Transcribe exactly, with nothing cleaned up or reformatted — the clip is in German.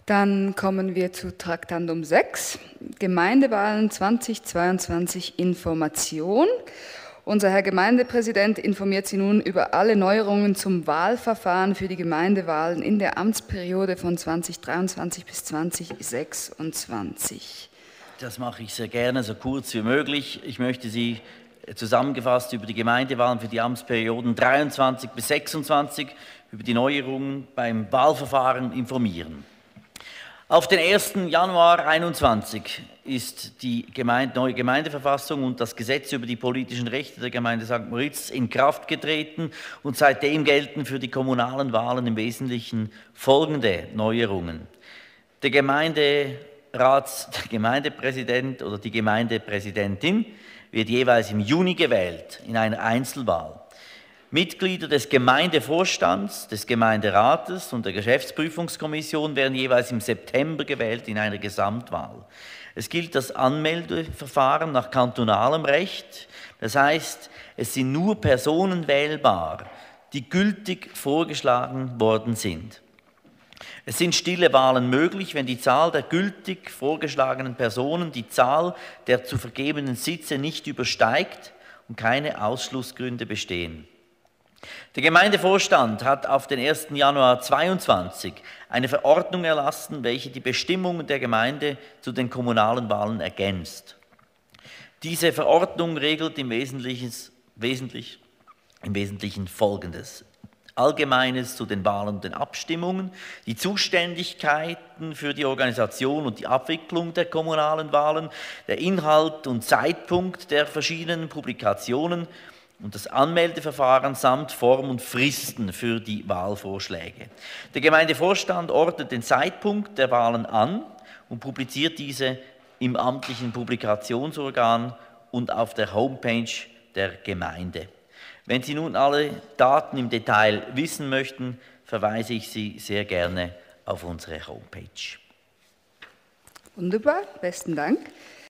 Dann kommen wir zu Traktandum sechs, Gemeindewahlen zweitausendzweiundzwanzig Information. Unser Herr Gemeindepräsident informiert Sie nun über alle Neuerungen zum Wahlverfahren für die Gemeindewahlen in der Amtsperiode von zweitausenddreiundzwanzig bis zweitausendsechsundzwanzig. Das mache ich sehr gerne, so kurz wie möglich. Ich möchte Sie zusammengefasst über die Gemeindewahlen für die Amtsperioden dreiundzwanzig bis sechsundzwanzig, über die Neuerungen beim Wahlverfahren informieren. Auf den ersten Januar zweitausendeinundzwanzig ist die Gemeinde, neue Gemeindeverfassung und das Gesetz über die politischen Rechte der Gemeinde Sankt Moritz in Kraft getreten und seitdem gelten für die kommunalen Wahlen im Wesentlichen folgende Neuerungen. Der Gemeinderats, der Gemeindepräsident oder die Gemeindepräsidentin wird jeweils im Juni gewählt in einer Einzelwahl. Mitglieder des Gemeindevorstands, des Gemeinderates und der Geschäftsprüfungskommission werden jeweils im September gewählt in einer Gesamtwahl. Es gilt das Anmeldeverfahren nach kantonalem Recht, das heißt, es sind nur Personen wählbar, die gültig vorgeschlagen worden sind. Es sind stille Wahlen möglich, wenn die Zahl der gültig vorgeschlagenen Personen die Zahl der zu vergebenen Sitze nicht übersteigt und keine Ausschlussgründe bestehen. Der Gemeindevorstand hat auf den ersten Januar zweitausendzweiundzwanzig eine Verordnung erlassen, welche die Bestimmungen der Gemeinde zu den kommunalen Wahlen ergänzt. Diese Verordnung regelt im Wesentlichen, wesentlich, im Wesentlichen Folgendes. Allgemeines zu den Wahlen und den Abstimmungen, die Zuständigkeiten für die Organisation und die Abwicklung der kommunalen Wahlen, der Inhalt und Zeitpunkt der verschiedenen Publikationen und das Anmeldeverfahren samt Form und Fristen für die Wahlvorschläge. Der Gemeindevorstand ordnet den Zeitpunkt der Wahlen an und publiziert diese im amtlichen Publikationsorgan und auf der Homepage der Gemeinde. Wenn Sie nun alle Daten im Detail wissen möchten, verweise ich Sie sehr gerne auf unsere Homepage. Wunderbar, besten Dank.